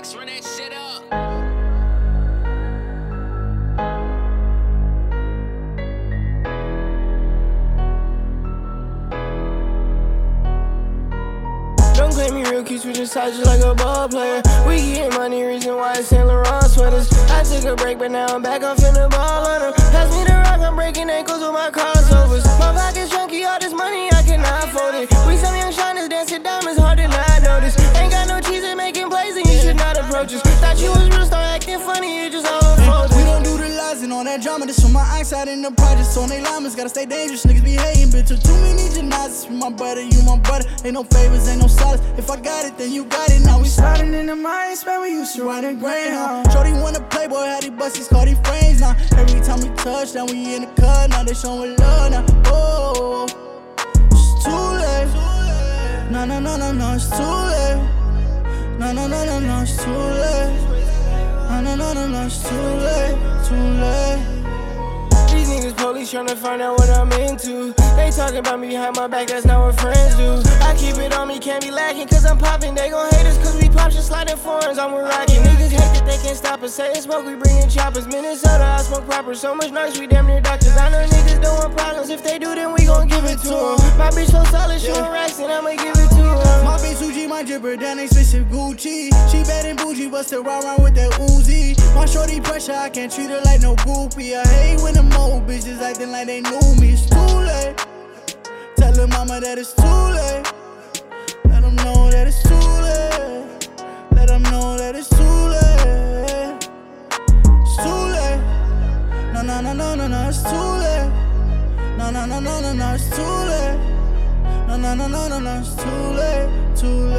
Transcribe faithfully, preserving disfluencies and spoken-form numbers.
X, run that shit up. Don't claim me real, keep switching sides just like a ball player. We getting money, reason why it's Saint Laurent sweaters. I took a break, but now I'm back off in the ball on her. Pass me the rock, I'm breaking ankles with my crossovers. My pocket's chunky, all this money, I cannot fold it. We some young shiners dancing diamonds, hard to not notice. Ain't got no cheese in making plays, and you should not approach us. Thought you was real, start acting funny, it just all unfolded. We don't do the lies and all that drama, this from my eyesight in the projects. On they llamas, gotta stay dangerous, niggas be hating, bitch. Too many janazas, you my brother, you my brother. Ain't no favors, ain't no solace. If I got it, then you got it. Now we sliding in the mind span, we used to ride in Greyhound. Shorty wanna playboy, how these bussies call these frames now. Every time we touch, now we in the cut, now they showing love now. Oh, it's too late. No, no, no, no, no, it's too late. No, no, no, no, no, it's too late. No, no, no, no, no, it's too late, too late. These niggas police tryna find out what I'm into. They talking about me behind my back, that's not what friends do. I keep it on me, can't be lacking, cause I'm popping. They gon' hate us cause we pop shit sliding foreigns, I'm with rockin'. Niggas hate that they can't stop us, say it's smoke, we bringin' choppers. Minnesota, I smoke proper, so much noise, we damn near doctors. I know niggas don't want problems, if they do, then we gon' give it to them. My bitch so solid, she on racks, and I'ma give it to them. My bitch Uzi, my dripper, that ain't specific Gucci. She bad and bougie, but still ride around with that Uzi. My shorty pressure, I can't treat her like no groupie. I hate when them old bitches acting like they knew me. It's too late. Tell her mama that it's too late. Let them know that it's too late. Let them know that it's too late. It's too late. No, no, no, no, no, no, it's too late. No, no, no, no, no, no, it's too late. No, no, no, no, no, no, it's too late, too late.